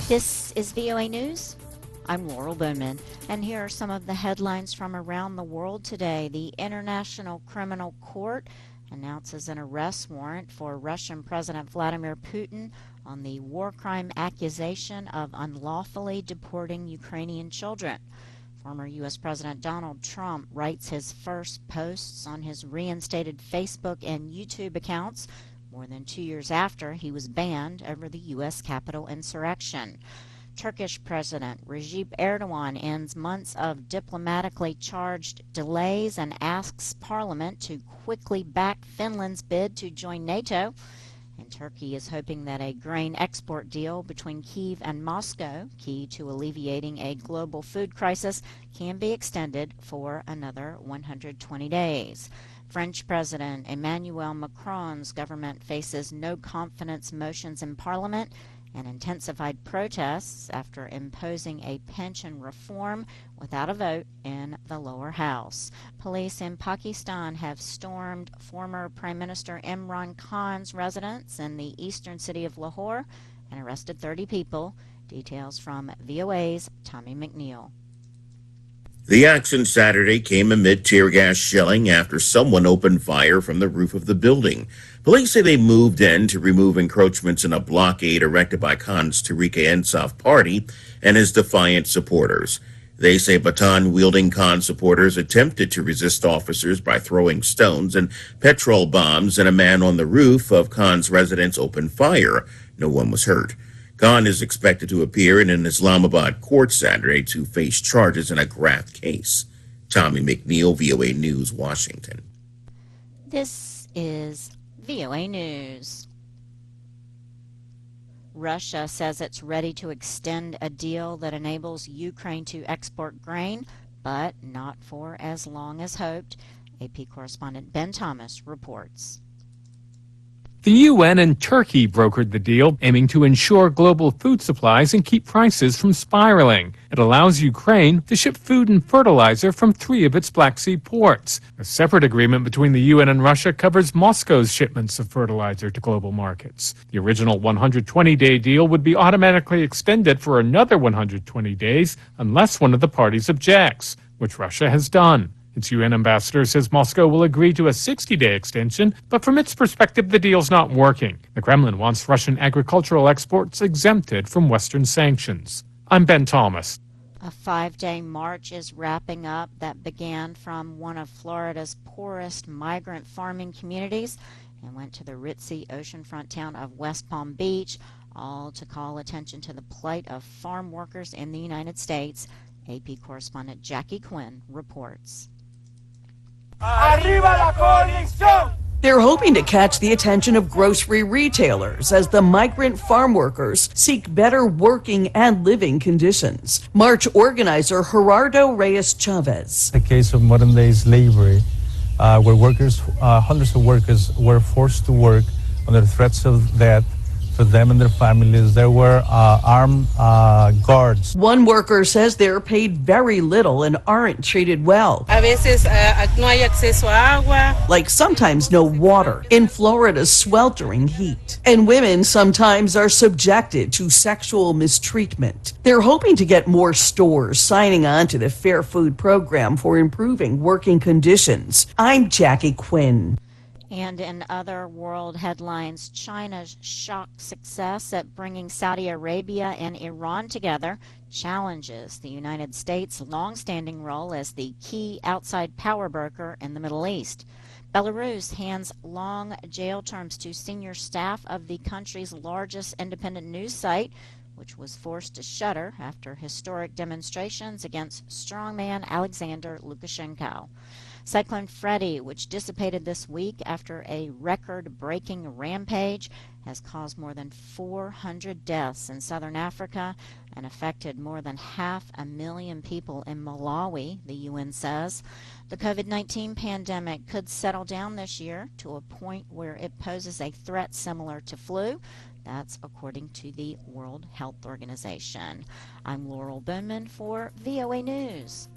This is VOA News. I'm Laurel Bowman, and here are some of the headlines from around the world today. The International Criminal Court announces an arrest warrant for Russian President Vladimir Putin on the war crime accusation of unlawfully deporting Ukrainian children. Former U.S. President Donald Trump writes his first posts on his reinstated Facebook and YouTube accounts more than 2 years after he was banned over the U.S. Capitol insurrection. Turkish President Recep Erdogan ends months of diplomatically charged delays and asks Parliament to quickly back Finland's bid to join NATO. And Turkey is hoping that a grain export deal between Kyiv and Moscow, key to alleviating a global food crisis, can be extended for another 120 days. French President Emmanuel Macron's government faces no confidence motions in Parliament and intensified protests after imposing a pension reform without a vote in the lower house. Police in Pakistan have stormed former Prime Minister Imran Khan's residence in the eastern city of Lahore and arrested 30 people. Details from VOA's Tommy McNeil. The action Saturday came amid tear gas shelling after someone opened fire from the roof of the building. Police say they moved in to remove encroachments in a blockade erected by Khan's Tehreek-e-Insaf party and his defiant supporters. They say baton-wielding Khan supporters attempted to resist officers by throwing stones and petrol bombs, and a man on the roof of Khan's residence opened fire. No one was hurt. Khan is expected to appear in an Islamabad court Saturday to face charges in a graft case. Tommy McNeil, VOA News, Washington. This is VOA News. Russia says it's ready to extend a deal that enables Ukraine to export grain, but not for as long as hoped. AP correspondent Ben Thomas reports. The UN and Turkey brokered the deal, aiming to ensure global food supplies and keep prices from spiraling. It allows Ukraine to ship food and fertilizer from 3 of its Black Sea ports. A separate agreement between the UN and Russia covers Moscow's shipments of fertilizer to global markets. The original 120-day deal would be automatically extended for another 120 days unless one of the parties objects, which Russia has done. Its UN ambassador says Moscow will agree to a 60-day extension, but from its perspective, the deal's not working. The Kremlin wants Russian agricultural exports exempted from Western sanctions. I'm Ben Thomas. A 5-day march is wrapping up that began from one of Florida's poorest migrant farming communities and went to the ritzy oceanfront town of West Palm Beach, all to call attention to the plight of farm workers in the United States. AP correspondent Jackie Quinn reports. Arriba la coalición! They're hoping to catch the attention of grocery retailers as the migrant farm workers seek better working and living conditions. March organizer Gerardo Reyes Chavez. The case of modern-day slavery, where workers, hundreds of workers were forced to work under threats of death for them and their families. There were armed guards. One worker says they're paid very little and aren't treated well. A veces no hay acceso a agua. Like sometimes no water in Florida's sweltering heat. And women sometimes are subjected to sexual mistreatment. They're hoping to get more stores signing on to the Fair Food program for improving working conditions. I'm Jackie Quinn. And in other world headlines, China's shock success at bringing Saudi Arabia and Iran together challenges the United States' long-standing role as the key outside power broker in the Middle East. Belarus hands long jail terms to senior staff of the country's largest independent news site, which was forced to shutter after historic demonstrations against strongman Alexander Lukashenko. Cyclone Freddy, which dissipated this week after a record-breaking rampage, has caused more than 400 deaths in southern Africa and affected more than 500,000 people in Malawi, the UN says. The COVID-19 pandemic could settle down this year to a point where it poses a threat similar to flu. That's according to the World Health Organization. I'm Laurel Bowman for VOA News.